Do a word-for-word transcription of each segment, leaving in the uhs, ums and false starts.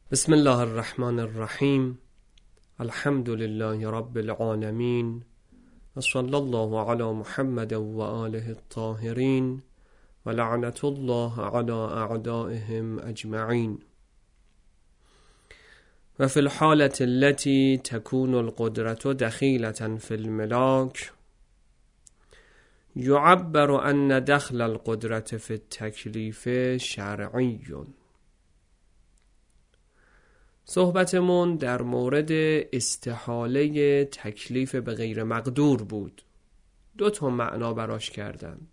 بسم الله الرحمن الرحیم. الحمد لله رب العالمین و صلی الله علی محمد و آله الطاهرین و لعنت الله علی اعدائهم اجمعین. و فی الحالة التي تكون القدرة دخيلة في الملاك يعبر أن دخل القدرة في التکلیف شرعی. صحبتمون در مورد استحاله تکلیف به غیر مقدور بود. دو تا معنا براش کردند.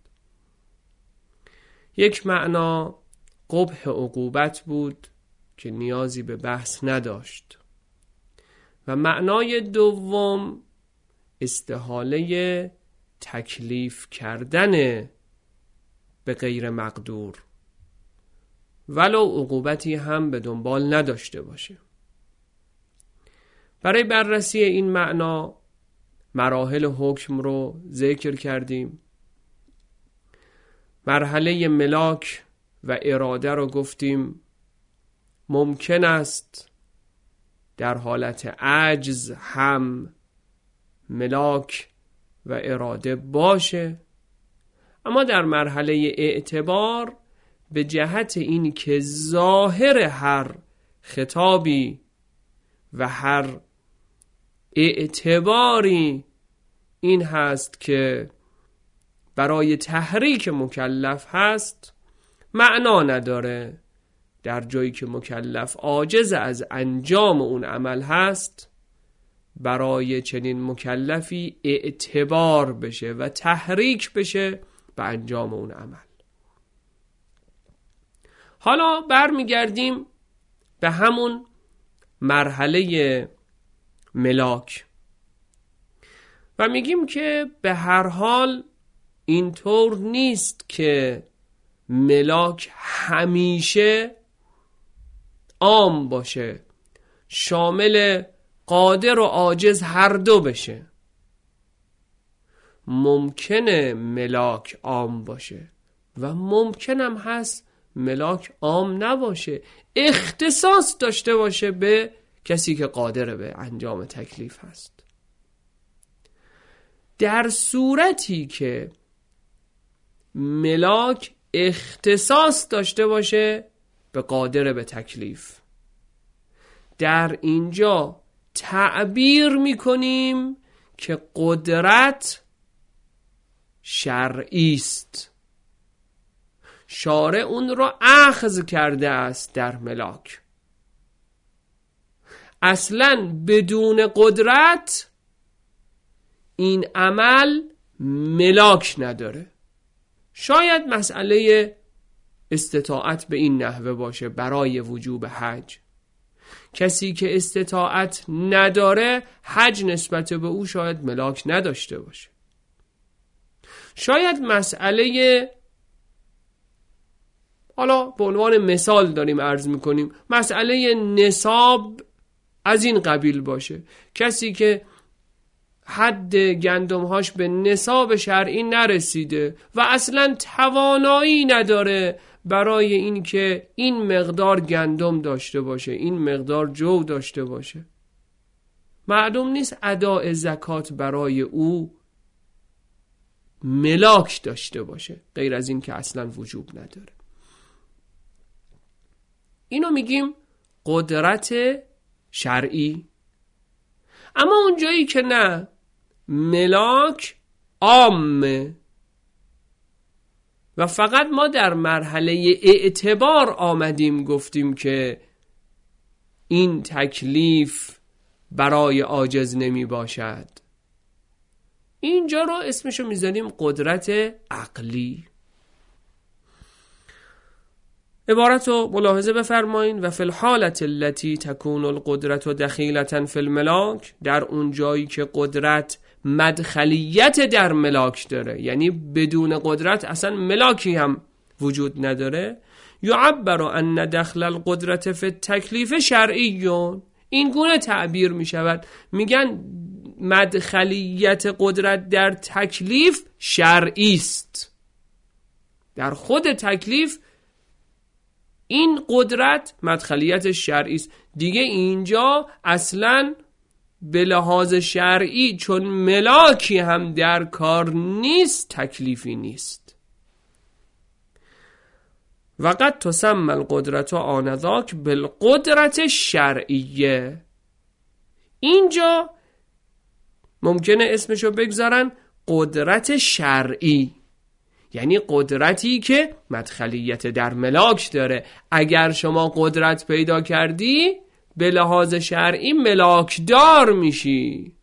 یک معنا قبح عقوبت بود که نیازی به بحث نداشت و معنای دوم استحاله تکلیف کردن به غیر مقدور ولو عقوبتی هم به دنبال نداشته باشه. برای بررسی این معنا مراحل حکم رو ذکر کردیم. مرحله ملاک و اراده رو گفتیم ممکن است در حالت عجز هم ملاک و اراده باشه، اما در مرحله اعتبار به جهت این که ظاهر هر خطابی و هر اعتباری این هست که برای تحریک مکلف هست، معنا نداره در جایی که مکلف عاجز از انجام اون عمل هست برای چنین مکلفی اعتبار بشه و تحریک بشه به انجام اون عمل. حالا برمیگردیم به همون مرحله ملاک و میگیم که به هر حال اینطور نیست که ملاک همیشه عام باشه، شامل قادر و عاجز هر دو بشه. ممکنه ملاک عام باشه و ممکنم هست ملاک عام نباشه، اختصاص داشته باشه به کسی که قادر به انجام تکلیف هست. در صورتی که ملاک اختصاص داشته باشه به قادر به تکلیف، در اینجا تعبیر میکنیم که قدرت شرعی است. شارع اون را اخذ کرده است در ملاک. اصلا بدون قدرت این عمل ملاک نداره. شاید مسئله استطاعت به این نحوه باشه برای وجوب حج. کسی که استطاعت نداره حج نسبت به او شاید ملاک نداشته باشه. شاید مسئله، حالا به عنوان مثال داریم عرض میکنیم، مسئله نصاب از این قبیل باشه. کسی که حد گندمهاش به نصاب شرعی نرسیده و اصلا توانایی نداره برای این که این مقدار گندم داشته باشه، این مقدار جو داشته باشه، معلوم نیست اداء زکات برای او ملاک داشته باشه، غیر از این که اصلا وجوب نداره. اینو میگیم قدرت شرعی. اما اون جایی که نه، ملاک عامه و فقط ما در مرحله اعتبار آمدیم گفتیم که این تکلیف برای عاجز نمی باشد، اینجا رو اسمشو میذاریم قدرت عقلی. عبارت رو ملاحظه بفرمایین. و فی الحالة التي تكون القدرة دخیلة فی الملاک، در اون جایی که قدرت مدخلیت در ملاک داره، یعنی بدون قدرت اصلا ملاکی هم وجود نداره، یعبر ان دخل القدرة فی التکلیف شرعی. این گونه تعبیر می شود، میگن مدخلیت قدرت در تکلیف شرعی است. در خود تکلیف این قدرت مدخلیت شرعی است. دیگه اینجا اصلاً به لحاظ شرعی چون ملاکی هم در کار نیست، تکلیفی نیست. وقد تسمى القدرت آنذاک بالقدرت شرعیه. اینجا ممکنه اسمشو بگذارن قدرت شرعی، یعنی قدرتی که مدخلیت در ملاک داره. اگر شما قدرت پیدا کردی به لحاظ شرعی ملاکدار میشی.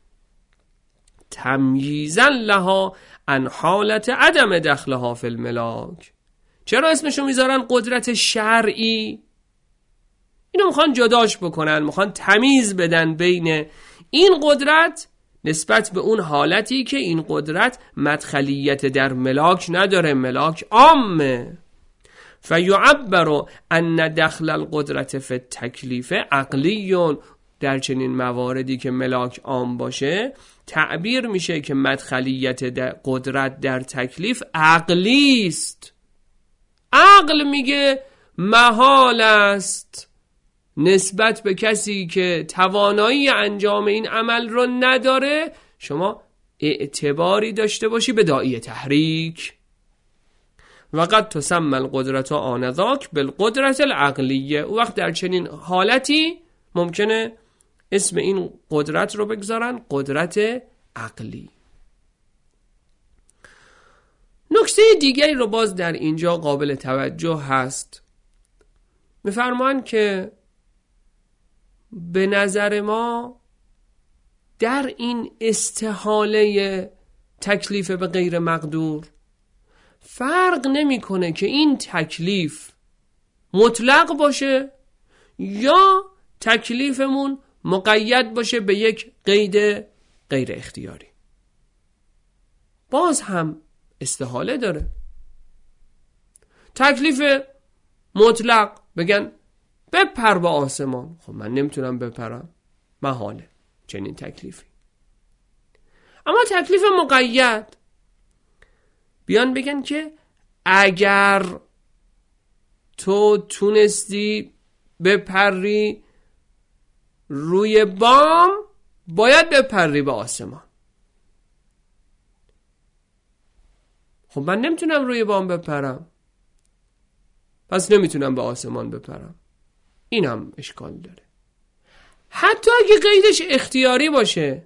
تمییزا لها عن حالت عدم دخلها فی الملاک. چرا اسمشو میذارن قدرت شرعی؟ اینو میخوان جداش بکنن، میخوان تمیز بدن بین این قدرت نسبت به اون حالتی که این قدرت مدخلیت در ملاک نداره، ملاک عامه. فیعبر ان دخل القدرت فی التکلیف عقلی. در چنین مواردی که ملاک عام باشه تعبیر میشه که مدخلیت در قدرت در تکلیف عقلی است. عقل میگه محال است نسبت به کسی که توانایی انجام این عمل رو نداره شما اعتباری داشته باشی به داعی تحریک. وقد تسمى القدرت آنذاک بالقدرت العقلیه. او وقت در چنین حالتی ممکنه اسم این قدرت رو بگذارن قدرت عقلی. نکته دیگری رو باز در اینجا قابل توجه هست. میفرمان که به نظر ما در این استحاله تکلیف به غیر مقدور فرق نمیکنه که این تکلیف مطلق باشه یا تکلیفمون مقید باشه به یک قید غیر اختیاری. باز هم استحاله داره. تکلیف مطلق بگن بپر به آسمان، خب من نمیتونم بپرم، محاله چنین تکلیفی. اما تکلیف مقید بیان بگن که اگر تو تونستی بپری روی بام باید بپری به آسمان. خب من نمیتونم روی بام بپرم، پس نمیتونم به آسمان بپرم. این هم اشکال داره. حتی اگه قیدش اختیاری باشه،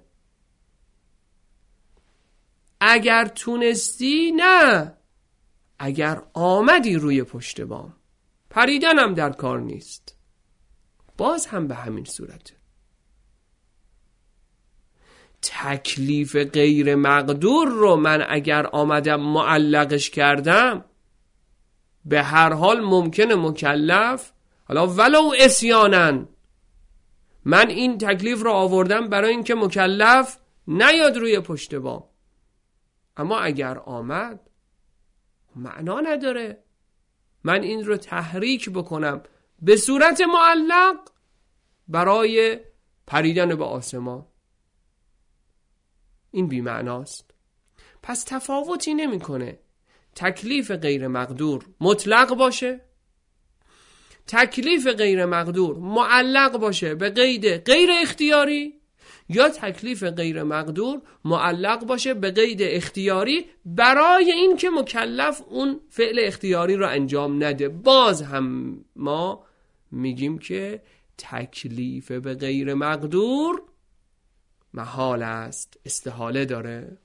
اگر تونستی نه، اگر آمدی روی پشت بام، پریدن هم در کار نیست، باز هم به همین صورته. تکلیف غیر مقدور رو من اگر آمدم معلقش کردم، به هر حال ممکنه مکلف حالا ولو عصیانن من این تکلیف رو آوردم برای اینکه مکلف نیاد روی پشت بام، اما اگر آمد معنا نداره من این رو تحریک بکنم به صورت معلق برای پریدن به آسمان. این بی معناست. پس تفاوتی نمی کنه تکلیف غیر مقدور مطلق باشه، تکلیف غیر مقدور معلق باشه به قید غیر اختیاری، یا تکلیف غیر مقدور معلق باشه به قید اختیاری برای این که مکلف اون فعل اختیاری رو انجام نده. باز هم ما میگیم که تکلیف به غیر مقدور محال است، استحاله داره.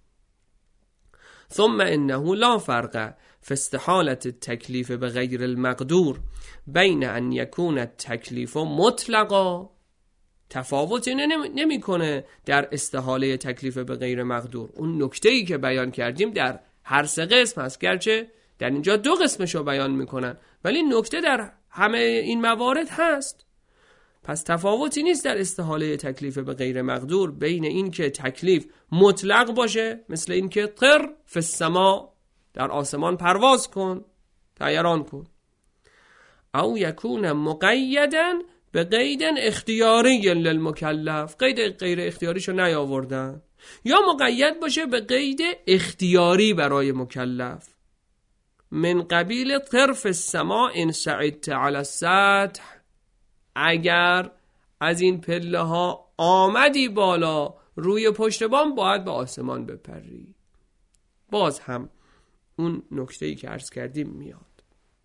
ثم انه لا فرق فی استحالة التکلیف به غیر المقدور بین ان یکون التکلیف مطلقا. تفاوتی نمی کنه در استحاله تکلیف به غیر مقدور. اون نکته‌ای که بیان کردیم در هر سه قسم هست، گرچه در اینجا دو قسمشو بیان میکنن ولی نکته در همه این موارد هست. پس تفاوتی نیست در استحاله تکلیف به غیر مقدور بین این که تکلیف مطلق باشه، مثل این که طر فی السما، در آسمان پرواز کن، طیران کن، او یکون مقیدا به قید اختیاری للمکلف، قید غیر اختیاریشو نیاوردن، یا مقید باشه به قید اختیاری برای مکلف. من قبیل طرف السماء ان صعدت علی السطح، اگر از این پله ها آمدی بالا روی پشت بام باید به آسمان بپری. باز هم اون نکته‌ای که عرض کردیم میاد.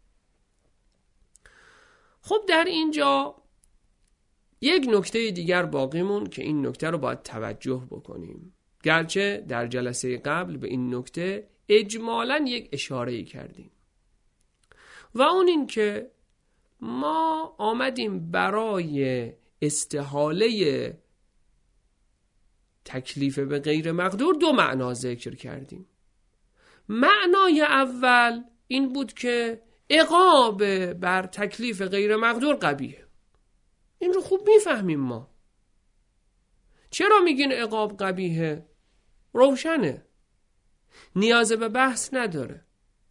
خب در اینجا یک نکته دیگر باقیمون که این نکته رو باید توجه بکنیم، گرچه در جلسه قبل به این نکته اجمالاً یک اشاره‌ای کردیم، و اون این که ما آمدیم برای استحاله تکلیف به غیر مقدور دو معنا ذکر کردیم. معنای اول این بود که عقاب بر تکلیف غیر مقدور قبیحه. این رو خوب میفهمیم ما. چرا میگین عقاب قبیحه؟ روشنه، نیاز به بحث نداره.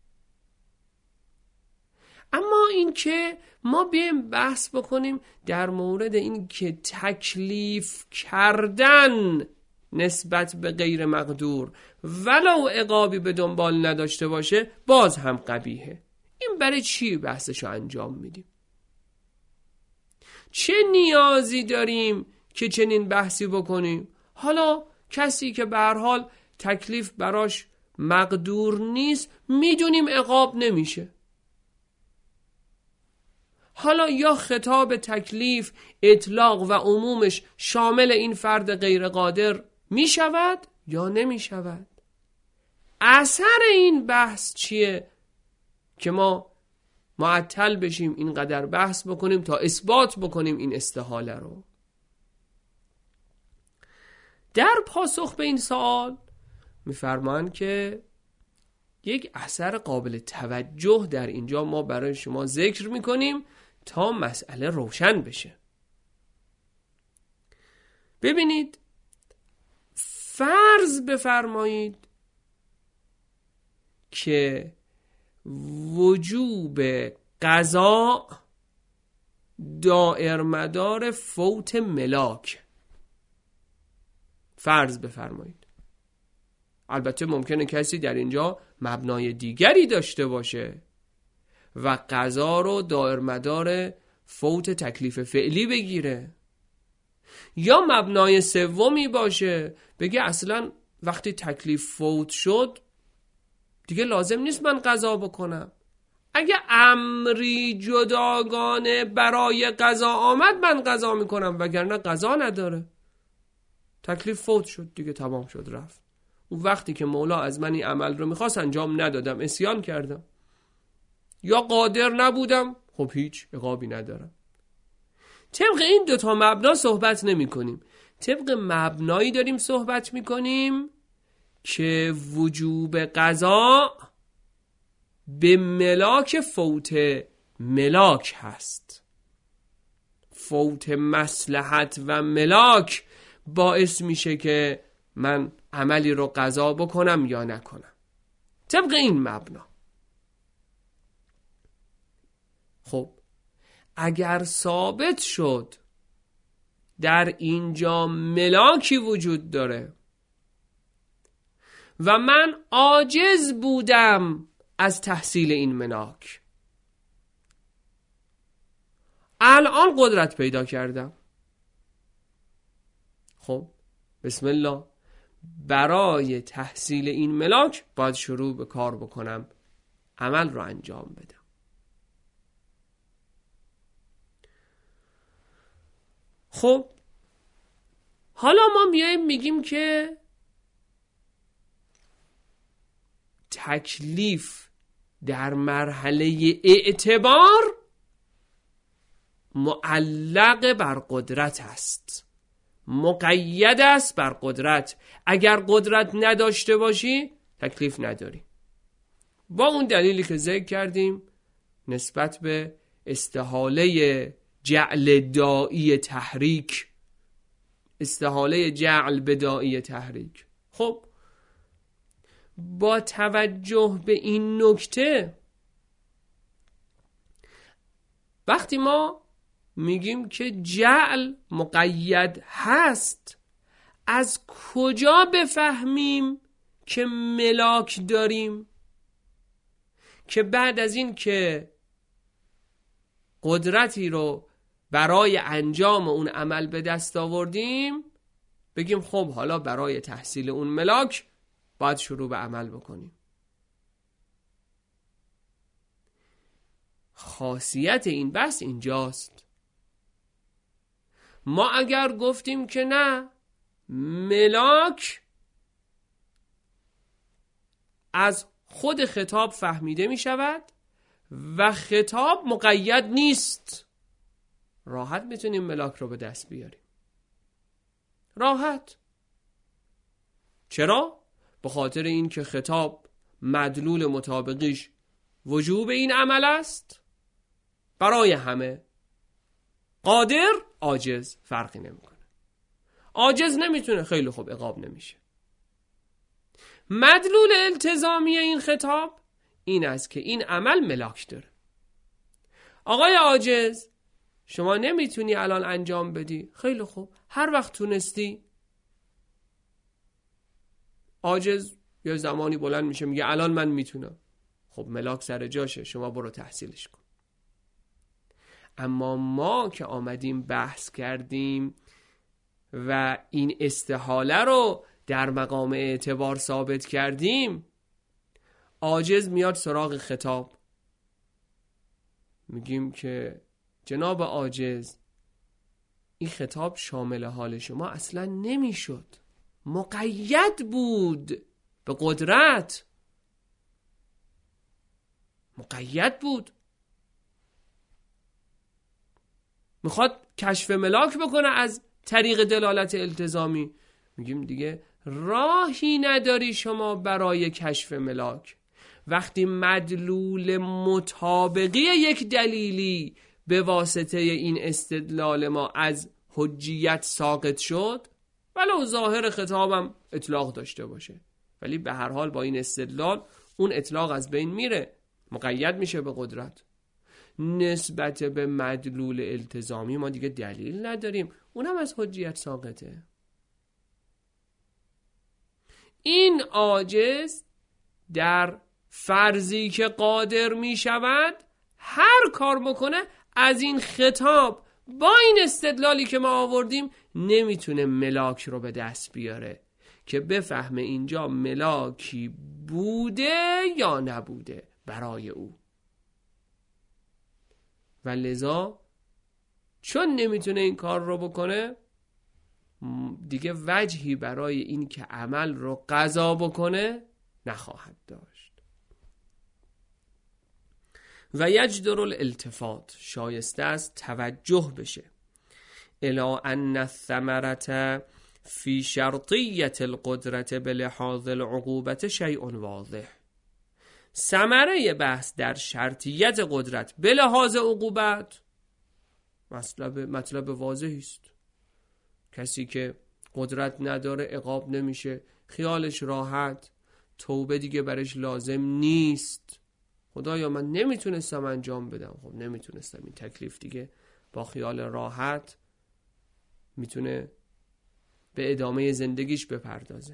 اما این که ما بیایم بحث بکنیم در مورد این که تکلیف کردن نسبت به غیر مقدور ولو عقابی به دنبال نداشته باشه باز هم قبیحه، این برای چی بحثشو انجام میدیم؟ چه نیازی داریم که چنین بحثی بکنیم؟ حالا کسی که به هر حال تکلیف براش مقدور نیست میدونیم عقاب نمیشه. حالا یا خطاب تکلیف اطلاق و عمومش شامل این فرد غیر قادر می شود یا نمی شود. اثر این بحث چیه که ما معطل بشیم اینقدر بحث بکنیم تا اثبات بکنیم این استحاله رو؟ در پاسخ به این سوال میفرمان که یک اثر قابل توجه در اینجا ما برای شما ذکر میکنیم تا مسئله روشن بشه. ببینید، فرض بفرمایید که وجوب قضا دائر مدار فوت ملاک. فرض بفرمایید، البته ممکنه کسی در اینجا مبنای دیگری داشته باشه و قضا رو دائر مدار فوت تکلیف فعلی بگیره، یا مبنای سومی باشه بگه اصلا وقتی تکلیف فوت شد دیگه لازم نیست من قضا بکنم، اگه امری جداگانه برای قضا آمد من قضا میکنم، وگرنه قضا نداره. تکلیف فوت شد دیگه، تمام شد رفت. اون وقتی که مولا از من این عمل رو میخواست انجام ندادم، عصیان کردم یا قادر نبودم، خب هیچ عقابی ندارم. طبق این دوتا مبنا صحبت نمی کنیم، طبق مبنایی داریم صحبت می کنیم که وجوب قضا به ملاک فوت ملاک هست. فوت مصلحت و ملاک باعث میشه که من عملی رو قضا بکنم یا نکنم، طبق این مبنا. خب اگر ثابت شد در اینجا ملاکی وجود داره و من عاجز بودم از تحصیل این ملاک، الان قدرت پیدا کردم، خب بسم الله، برای تحصیل این ملاک باید شروع به کار بکنم، عمل رو انجام بدم. خب حالا ما میایم میگیم که تکلیف در مرحله اعتبار معلق بر قدرت است، مقید است بر قدرت. اگر قدرت نداشته باشی تکلیف نداری، با اون دلیلی که ذکر کردیم نسبت به استحاله جعل دائی تحریک، استحاله جعل به دائی تحریک. خب با توجه به این نکته، وقتی ما میگیم که جعل مقید هست، از کجا بفهمیم که ملاک داریم؟ که بعد از این که قدرتی رو برای انجام اون عمل به دست آوردیم بگیم خب حالا برای تحصیل اون ملاک باید شروع به عمل بکنیم. خاصیت این بحث اینجاست. ما اگر گفتیم که نه، ملاک از خود خطاب فهمیده می شود و خطاب مقید نیست، راحت میتونیم ملاک رو به دست بیاریم. راحت. چرا؟ به خاطر این که خطاب مدلول مطابقیش وجوب این عمل است برای همه. قادر، عاجز فرقی نمیکنه. عاجز نمیتونه، خیلی خوب، عقاب نمیشه. مدلول التزامی این خطاب این است که این عمل ملاک داره. آقای عاجز، شما نمیتونی الان انجام بدی. خیلی خوب، هر وقت تونستی. عاجز یه زمانی بلند میشه میگه الان من میتونم. خب ملاک سر جاشه، شما برو تحصیلش کن. اما ما که آمدیم بحث کردیم و این استحاله رو در مقام اعتبار ثابت کردیم، عاجز میاد سراغ خطاب، میگیم که جناب عاجز، این خطاب شامل حال شما اصلا نمیشد، مقید بود به قدرت، مقید بود. میخواد کشف ملاک بکنه از طریق دلالت التزامی. میگیم دیگه راهی نداری شما برای کشف ملاک. وقتی مدلول مطابقی یک دلیلی به واسطه این استدلال ما از حجیت ساقط شد، ولو ظاهر خطابم اطلاق داشته باشه، ولی به هر حال با این استدلال اون اطلاق از بین میره، مقید میشه به قدرت. نسبت به مدلول التزامی ما دیگه دلیل نداریم، اونم از حجیت ساقطه. این عاجز در فرضی که قادر می شود هر کار بکنه از این خطاب با این استدلالی که ما آوردیم نمیتونه ملاک رو به دست بیاره که بفهمه اینجا ملاکی بوده یا نبوده برای او. و لذا چون نمیتونه این کار رو بکنه، دیگه وجهی برای این که عمل رو قضا بکنه نخواهد داشت. و یجدر الالتفات، شایسته است توجه بشه، الی ان الثمرة فی شرطیت القدرت بلحاظ العقوبت شیء واضح. ثمره بحث در شرطیت قدرت به لحاظ عقوبت مطلب مطلب واضحی است. کسی که قدرت نداره عقاب نمیشه، خیالش راحت، توبه دیگه برش لازم نیست. خدایا من نمیتونستم انجام بدم، خب نمیتونستم، این تکلیف دیگه با خیال راحت میتونه به ادامه زندگیش بپردازه.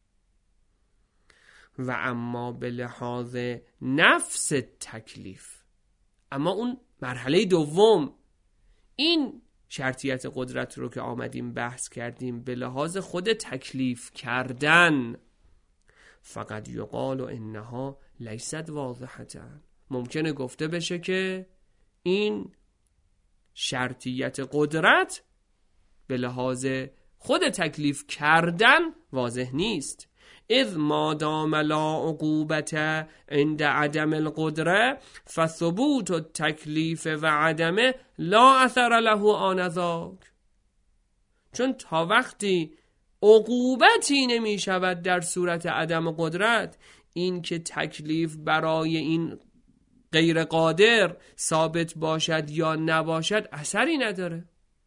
و اما به لحاظ نفس تکلیف، اما اون مرحله دوم، این شرطیت قدرت رو که آمدیم بحث کردیم به لحاظ خود تکلیف کردن، فقط یقال و انها لیست واضحتا، ممکنه گفته بشه که این شرطیت قدرت به لحاظ خود تکلیف کردن واضح نیست. اذ ما دام لا عقوبت عند عدم القدره فثبوت التکلیف و عدمه لا اثر له آنذاک. چون تا وقتی عقوبتی نمی شود در صورت عدم قدرت، این که تکلیف برای این غیر قادر ثابت باشد یا نباشد اثری نداره.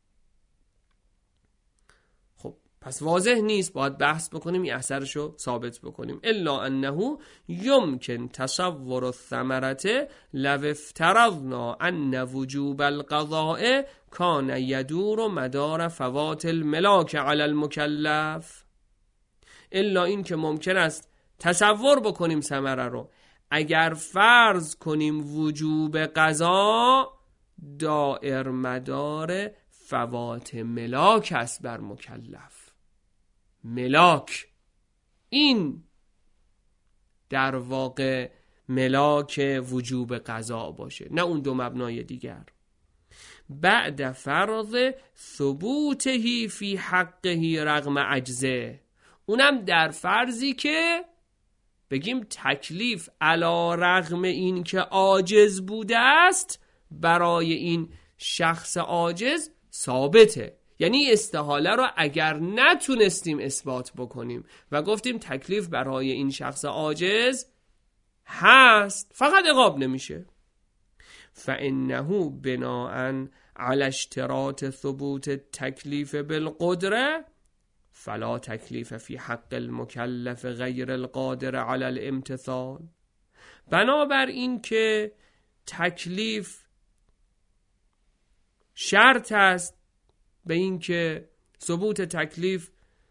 پس واضح نیست، باید بحث بکنیم این اثرشو ثابت بکنیم. الا انه یمکن تصور الثمرة لو افترضنا ان وجوب القضاء کان یدور مدار فوات الملاک علی المکلف. الا این که ممکن است تصور بکنیم ثمره رو، اگر فرض کنیم وجوب قضا دائر مدار فوات ملاک است بر مکلف. ملاک، این در واقع ملاک وجوب قضا باشه، نه اون دو مبنای دیگر. بعد فرض ثبوته فی حقه رغم عجزه، اونم در فرضی که بگیم تکلیف علی رغم این که عاجز بوده است برای این شخص عاجز ثابته. یعنی استحاله رو اگر نتونستیم اثبات بکنیم و گفتیم تکلیف برای این شخص عاجز هست، فقط عقاب نمیشه. فانه بناء علی اشتراط ثبوت تکلیف بالقدره فلا تکلیف فی حق المکلف غیر القادر علی الامتثال. بنابر این که تکلیف شرط است، به این که ثبوت تکلیف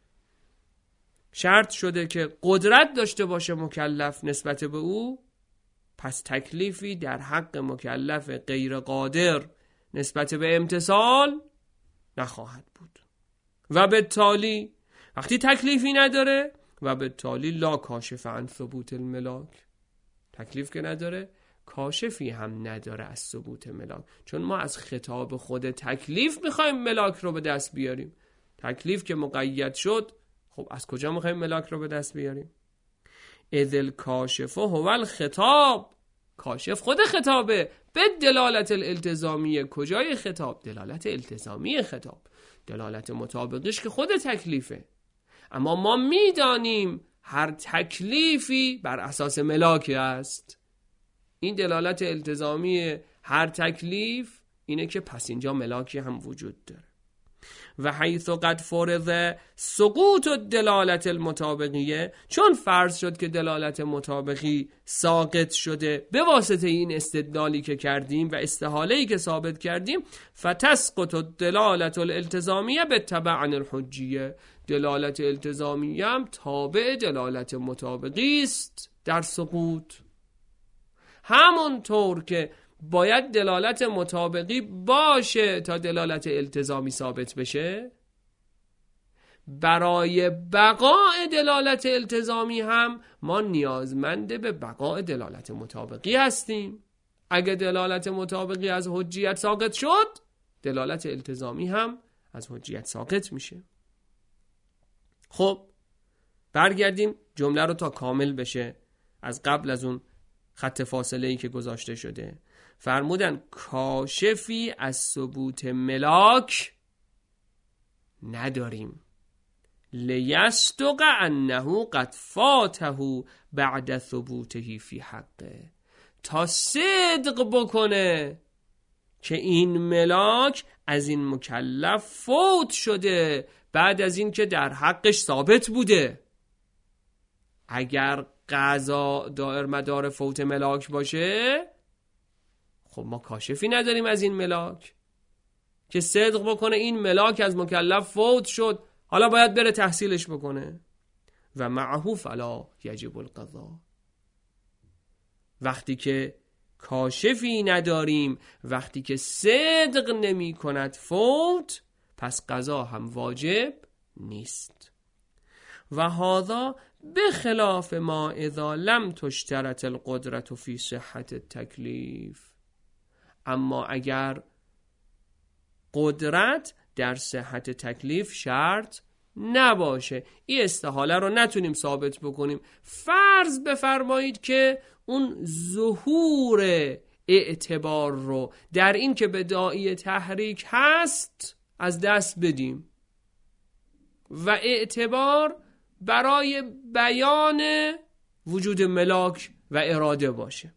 شرط شده که قدرت داشته باشه مکلف نسبت به او، پس تکلیفی در حق مکلف غیر قادر نسبت به امتثال نخواهد بود. و به تالی وقتی تکلیفی نداره و به تالی لا کاشف عن ثبوت الملاک، تکلیف که نداره کاشفی هم نداره از ثبوت ملاک، چون ما از خطاب خود تکلیف میخوایم ملاک رو به دست بیاریم. تکلیف که مقید شد، خب از کجا میخوایم ملاک رو به دست بیاریم؟ اذ الکاشف هو الخطاب، کاشف خود خطابه. به دلالت الالتزامی، کجای خطاب؟ دلالت التزامی خطاب، دلالت مطابقش که خود تکلیفه. اما ما میدانیم هر تکلیفی بر اساس ملاک است. این دلالت التزامی هر تکلیف اینه که پس اینجا ملاکی هم وجود داره. و حیث قد فرض سقوط دلالت المطابقیه، چون فرض شد که دلالت مطابقی ساقط شده به واسطه این استدلالی که کردیم و استحاله‌ای که ثابت کردیم، فتسقط دلالت الالتزامیه به تبع عن الحجیه، دلالت التزامیه هم تابع دلالت مطابقی است در سقوط. همونطور که باید دلالت مطابقی باشه تا دلالت التزامی ثابت بشه، برای بقای دلالت التزامی هم ما نیازمند به بقای دلالت مطابقی هستیم. اگه دلالت مطابقی از حجیت ساقط شد، دلالت التزامی هم از حجیت ساقط میشه. خب برگردیم جمله رو تا کامل بشه، از قبل از اون خط فاصله‌ای که گذاشته شده. فرمودن کاشفی از ثبوت ملاک نداریم، لیصدق انه قد فاته بعد ثبوته فی حقه، تا صدق بکنه که این ملاک از این مکلف فوت شده بعد از این که در حقش ثابت بوده. اگر قضا دائر مدار فوت ملاک باشه، خب ما کاشفی نداریم از این ملاک که صدق بکنه این ملاک از مکلف فوت شد، حالا باید بره تحصیلش بکنه. و معه فلا یجب القضا، وقتی که کاشفی نداریم، وقتی که صدق نمی کند فوت، پس قضا هم واجب نیست. و هذا بخلاف ما اذا لم تشترط القدرت فی صحت التکلیف، اما اگر قدرت در صحت تکلیف شرط نباشه، این استحاله رو نتونیم ثابت بکنیم. فرض بفرمایید که اون ظهور اعتبار رو در این که بداعی تحریک هست از دست بدیم و اعتبار برای بیان وجود ملاک و اراده باشه.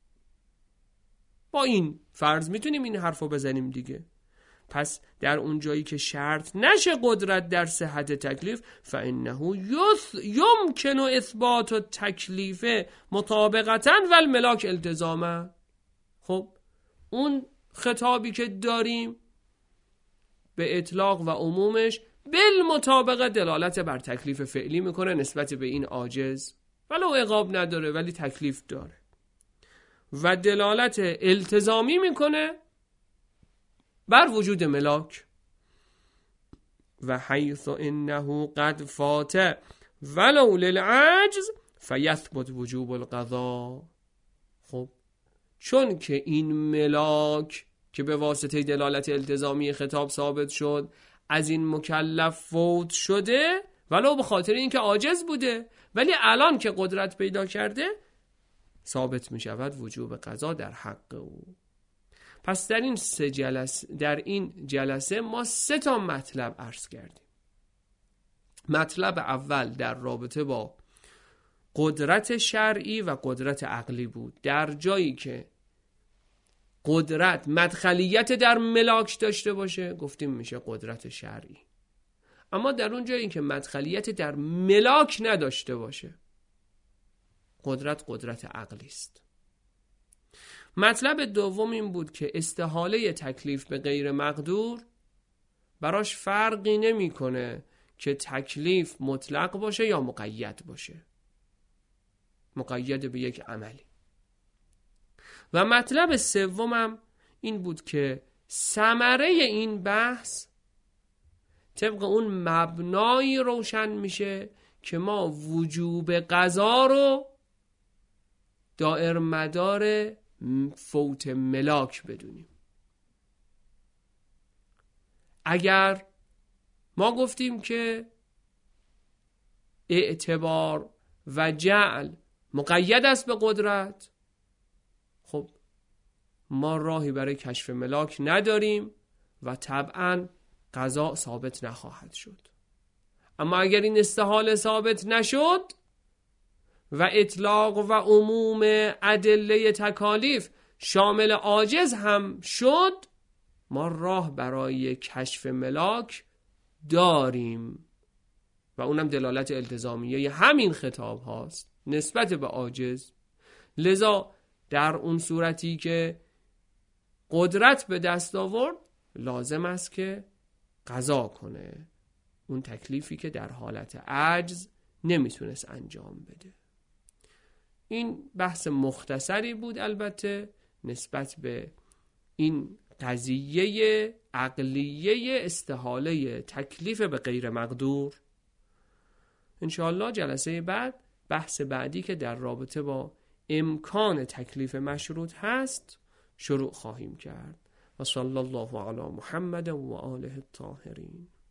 با این فرض میتونیم این حرفو بزنیم دیگه. پس در اون جایی که شرط نشه قدرت در صحت تکلیف، فانه یمکن اثبات التکلیف مطابقتا و الملاک التزاما. خب اون خطابی که داریم به اطلاق و عمومش بالمطابقه دلالت بر تکلیف فعلی میکنه نسبت به این عاجز، ولو عقاب نداره ولی تکلیف داره. و دلالت التزامی میکنه بر وجود ملاک. و حیث انه قد فات ولو للعجز فیثبت وجوب القضا. خب چون که این ملاک که به واسطه دلالت التزامی خطاب ثابت شد از این مکلف فوت شده، ولو به خاطر اینکه عاجز بوده، ولی الان که قدرت پیدا کرده ثابت می شود وجوب قضا در حق او. پس در این سه جلسه در این جلسه ما سه تا مطلب عرض کردیم. مطلب اول در رابطه با قدرت شرعی و قدرت عقلی بود. در جایی که قدرت مدخلیت در ملاک داشته باشه گفتیم میشه قدرت شرعی، اما در اون جایی که مدخلیت در ملاک نداشته باشه قدرت قدرت عقلی است. مطلب دوم این بود که استحاله تکلیف به غیر مقدور براش فرقی نمیکنه که تکلیف مطلق باشه یا مقید باشه، مقید به یک عملی. و مطلب سومم این بود که ثمره این بحث طبق اون مبنایی روشن میشه که ما وجوب قضا رو دائر مدار فوت ملاک بدونیم. اگر ما گفتیم که اعتبار و جعل مقید است به قدرت، خب ما راهی برای کشف ملاک نداریم و طبعاً قضا ثابت نخواهد شد. اما اگر این استحاله ثابت نشد و اطلاق و عموم ادله تکالیف شامل عاجز هم شد، ما راه برای کشف ملاک داریم و اونم دلالت التزامیه همین خطاب هاست نسبت به عاجز. لذا در اون صورتی که قدرت به دست آورد لازم است که قضا کنه اون تکلیفی که در حالت عجز نمیتونست انجام بده. این بحث مختصری بود البته نسبت به این قضیه عقلیه استحاله تکلیف به غیر مقدور. انشاءالله جلسه بعد بحث بعدی که در رابطه با امکان تکلیف مشروط هست شروع خواهیم کرد. و صلی الله علی محمد و آله الطاهرین.